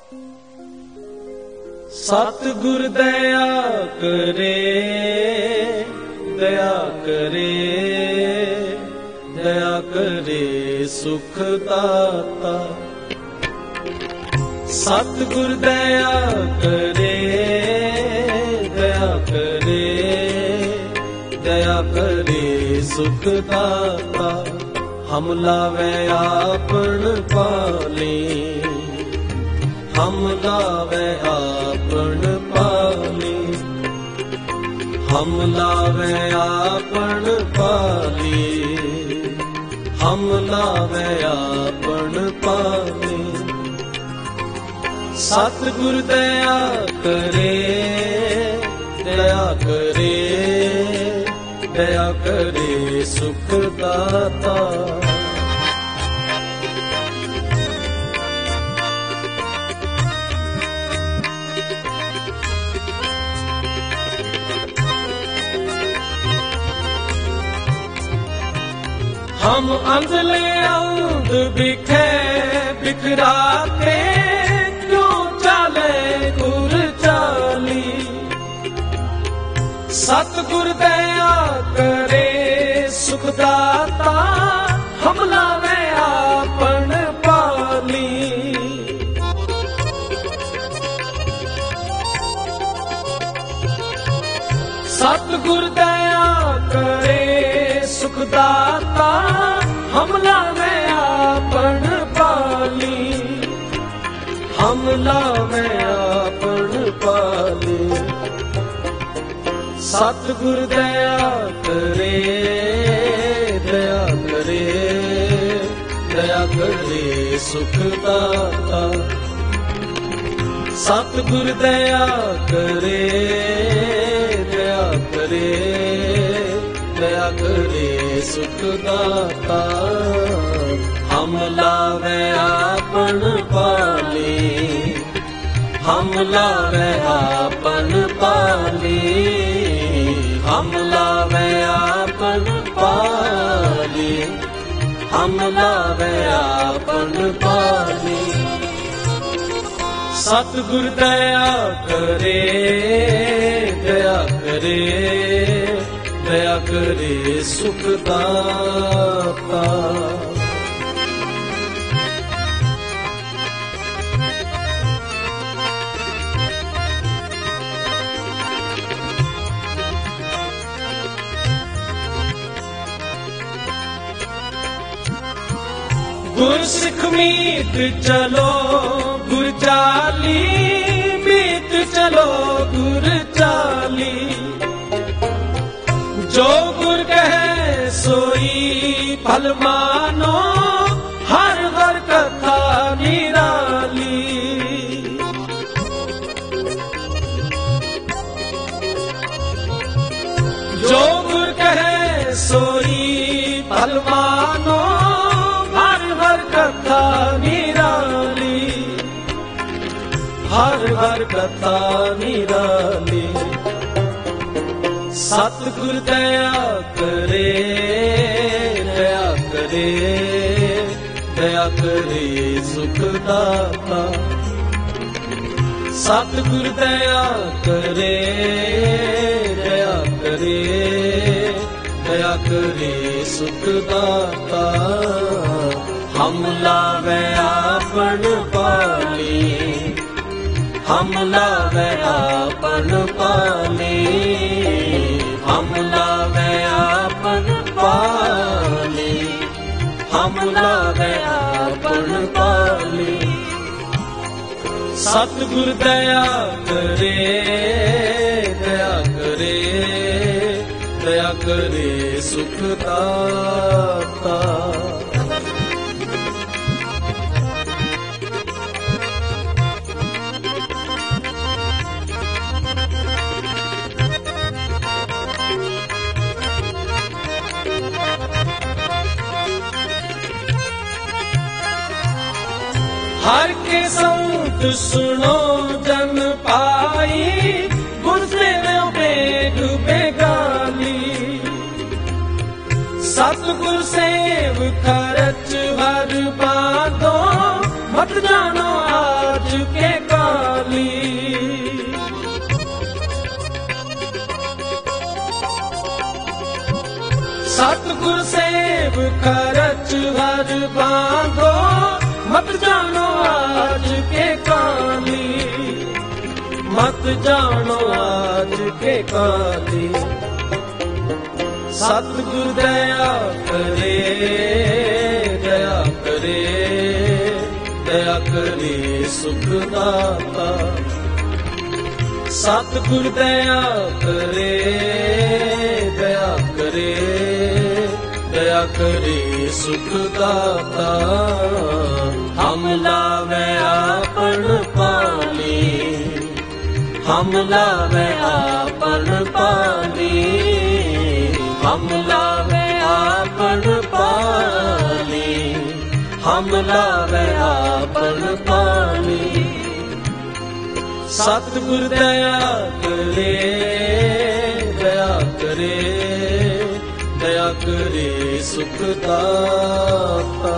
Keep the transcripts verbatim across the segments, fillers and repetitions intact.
सतगुर दया करे, दया करे, दया करे सुख दाता। सतगुर दया करे, दया करे, दया करे सुख दाता। हम लावे आपन पाले, हम लावे आपन पाले, हम लावे आपन पाले, हम लावे आपन पाले। सतगुर दया करे, दया करे, दया करे सुख दाता। हम अंधले अंध बिखे बिखराते, क्यों चाले गुर चाली। सतगुर दया करे सुख दाता, हम लावे आपन पाली। सतगुर दया करे सुख दाता, हम लावे आपन पाली, हम लावे आपन पाली। सतगुर दया करे, दया करे, दया करे सुख दाता। सतगुर दया करे, दया करे, दया करे सुख दाता। हम लावे आपन पाले, हम लावे आपन पाले, हम लावे आपन पाले, हम लावे आपन पाले। सतगुर दया करे, दया करे, दया करे सुख दाता। गुर सिख मीत चलो गुर चाली, मीत चलो गुर चाली। जो गुर कहे सोई फल मानो, हर हर कथा निराली। जो गुर कहे सोई फल मानो, हर हर कथा निराली, हर हर कथा निराली। सतगुर दया करे, दया करे, दया करे सुख दाता। सतगुर दया करे, दया करे, दया करे सुख दाता। हम लावे आपन पाले, हम लावे आपन पाले, हम लावे आपन पाले, हम लावे आपन पाले। सतगुर दया करे, दया करे, दया करे सुख दाता। हर के संत सुनो जन पाई, गुर सेवो बेग बेगाली। सतगुर सेव खरच हर बांधो, मत जानो आज आज के काली। सतगुर सेव खरच हर बांधो, मत जानो आज के काली, मत जानो आज के काली। सतगुर दया करे, दया करे, दया करे सुख दाता। सतगुर दया करे, दया करे, दया करे सुख दाता। हम लावे आपन पानी, हम लावे आपन पानी, हम लावे आपन पानी, हम लावे आपन पानी। सतगुर दया करे, दया करे, दया करे सुख दाता।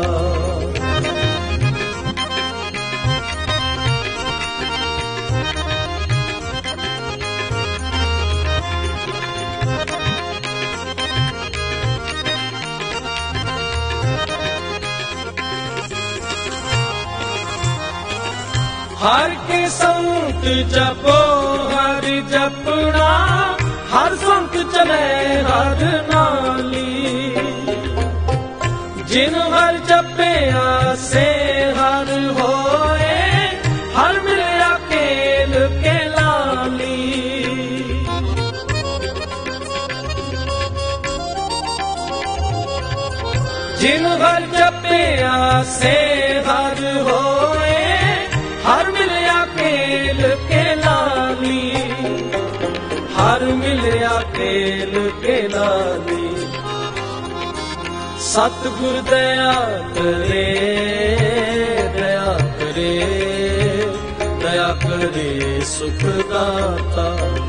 हर के संत जपो हर जपना, हर संत चले हर नाली। जिन हर जपिया से हर होए, हर मिले अकेल के लाली। जिन हर जपिया से हर होए, हर मिलया खेल के लाली, हर मिलया खेल के लाली। सतगुर दया करे, दया करे, दया करे सुख दाता।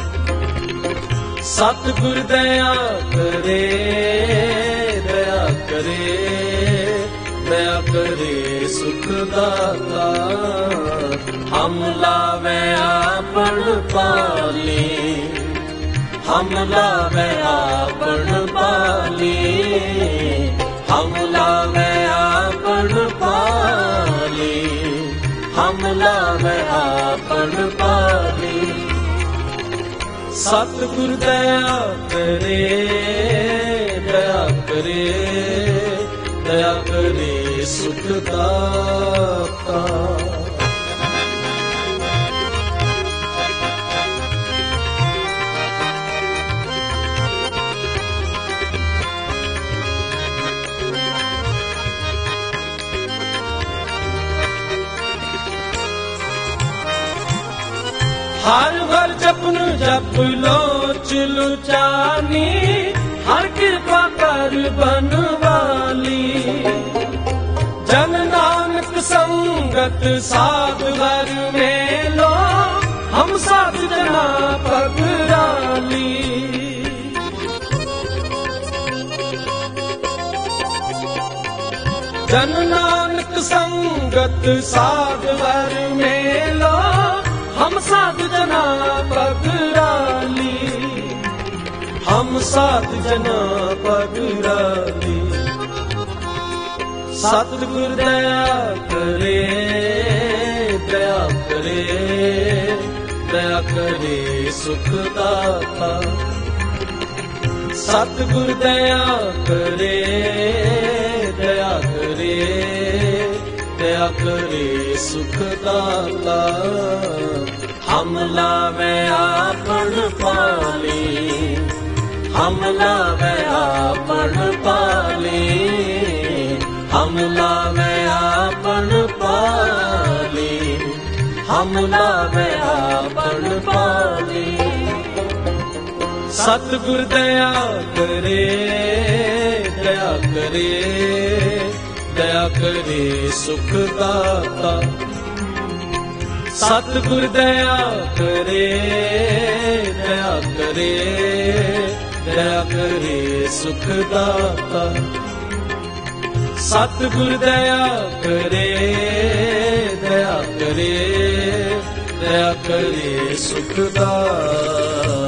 सतगुर दया करे, दया करे, दया करे सुख दाता। हम लावे आपन पाली, हम लावे आपन पाली, हम लावे आपन पाली, हम लावे आपन पाली। सतगुर दया करे, दया करे, दया करे सुख दाता। हर हर जपन जप लो चलू चानी, हर कृपा कर बनवाली। जन नानक संगत साध हर मेलो, हम साध जना पगराली। जन नानक संगत साध हर मेलो, हम साध जना पगराली, हम साध जना पगराली। सतगुर दया करे, दया करे, दया करे सुख दाता। सतगुर दया करे, दया करे, दया करे सुख दाता। हम लावे आपन पाली, हम लावे आपन पाली, हम लावे आपन पाली, हम लावे आपन पाली। सतगुर दया करे, दया करे, दया करे सुख दाता। सतगुर दया करे, दया करे, दया करे सुख दाता। सतगुर दया करे, दया करे, दया करे सुख दाता।